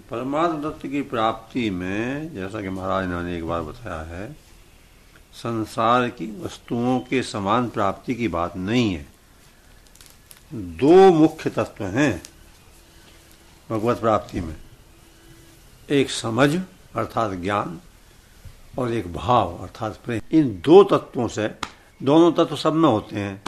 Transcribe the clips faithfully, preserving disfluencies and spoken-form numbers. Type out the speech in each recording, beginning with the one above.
परमात्म तत्व की प्राप्ति में, जैसा कि महाराज ने एक बार बताया है, संसार की वस्तुओं के समान प्राप्ति की बात नहीं है। दो मुख्य तत्व हैं भगवत प्राप्ति में, एक समझ अर्थात ज्ञान और एक भाव अर्थात प्रेम। इन दो तत्वों से, दोनों तत्व सब में होते हैं,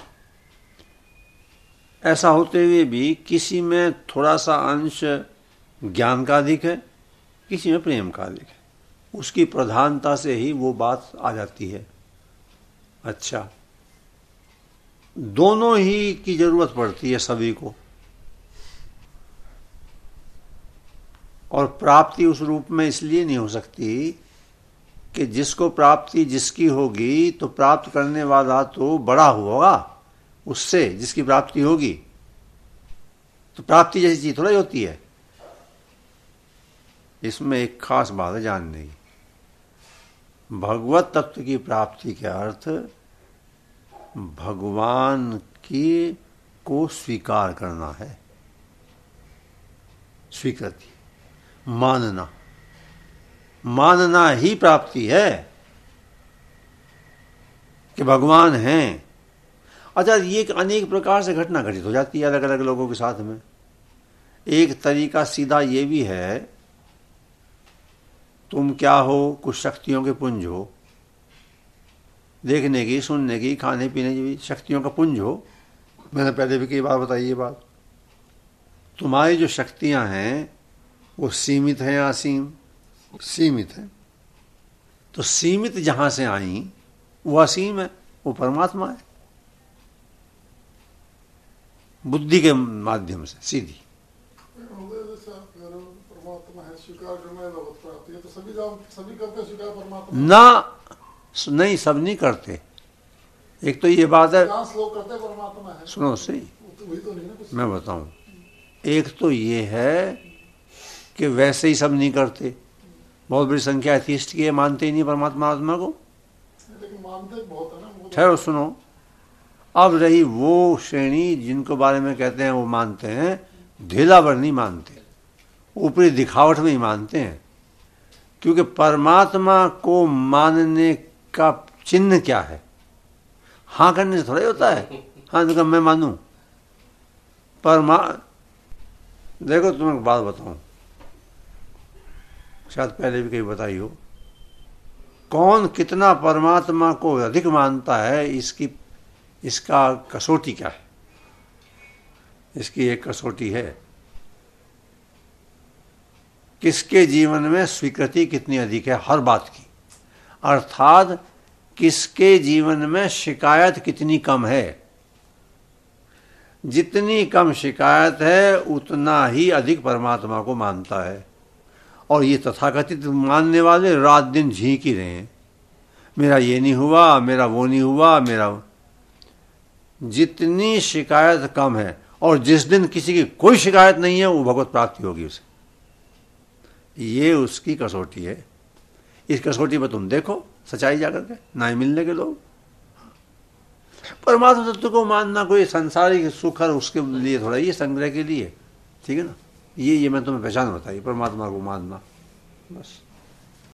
ऐसा होते हुए भी किसी में थोड़ा सा अंश ज्ञान का अधिक है, किसी में प्रेम का अधिक है। उसकी प्रधानता से ही वो बात आ जाती है। अच्छा, दोनों ही की जरूरत पड़ती है सभी को, और प्राप्ति उस रूप में इसलिए नहीं हो सकती कि जिसको प्राप्ति जिसकी होगी तो प्राप्त करने वाला तो बड़ा होगा उससे, जिसकी प्राप्ति होगी। तो प्राप्ति जैसी चीज थोड़ा ही होती है। इसमें एक खास बात है जानने की। भगवत तत्व की प्राप्ति के अर्थ भगवान की को स्वीकार करना है, स्वीकृति, मानना। मानना ही प्राप्ति है कि भगवान हैं। अच्छा, ये अनेक प्रकार से घटना घटित हो जाती है अलग अलग लोगों के साथ में। एक तरीका सीधा ये भी है, तुम क्या हो, कुछ शक्तियों के पुंज हो, देखने की, सुनने की, खाने पीने की शक्तियों का पुंज हो। मैंने पहले भी कई बार बताई ये बात। तुम्हारी जो शक्तियां हैं वो सीमित हैं या असीम? सीमित है। तो सीमित जहां से आई वो असीम है, वो परमात्मा है, बुद्धि के माध्यम से सीधी। परमात्मा है, स्वीकार करना है भगवत प्राप्ति है, तो सभी सभी करते स्वीकार परमात्मा ना, नहीं, सब नहीं करते। एक तो ये बात है, लोग करते परमात्मा है। सुनो सही, तो वही तो नहीं ना कुछ। मैं बताऊं, एक तो ये है कि वैसे ही सब नहीं करते। बहुत बड़ी संख्या एथिस्ट की है, मानते ही नहीं परमात्मा आत्मा को, लेकिन मानते बहुत है ना। ठहरो सुनो। अब रही वो श्रेणी जिनको बारे में कहते हैं वो मानते हैं, ढेला भर नहीं मानते, ऊपरी दिखावट में ही मानते हैं। क्योंकि परमात्मा को मानने का चिन्ह क्या है? हाँ करने से थोड़ा ही होता है। हाँ तो मैं मानूं परमा देखो, तुम्हें एक बात बताऊं, शायद पहले भी कहीं बताई हो। कौन कितना परमात्मा को अधिक मानता है, इसकी इसका कसौटी क्या है? इसकी एक कसौटी है, किसके जीवन में स्वीकृति कितनी अधिक है हर बात की, अर्थात किसके जीवन में शिकायत कितनी कम है। जितनी कम शिकायत है उतना ही अधिक परमात्मा को मानता है। और ये तथाकथित मानने वाले रात दिन झींक ही रहे हैं, मेरा ये नहीं हुआ, मेरा वो नहीं हुआ, मेरा। जितनी शिकायत कम है, और जिस दिन किसी की कोई शिकायत नहीं है, वो भगवत प्राप्ति होगी उसे। ये उसकी कसौटी है। इस कसौटी पर तुम देखो सच्चाई जाकर के, ना ही मिलने के लोग। परमात्मा तत्व को मानना कोई संसारिक सुख है उसके लिए थोड़ा, ये संग्रह के लिए, ठीक है ना। ये ये मैं तुम्हें पहचान बताई, परमात्मा को मानना, बस।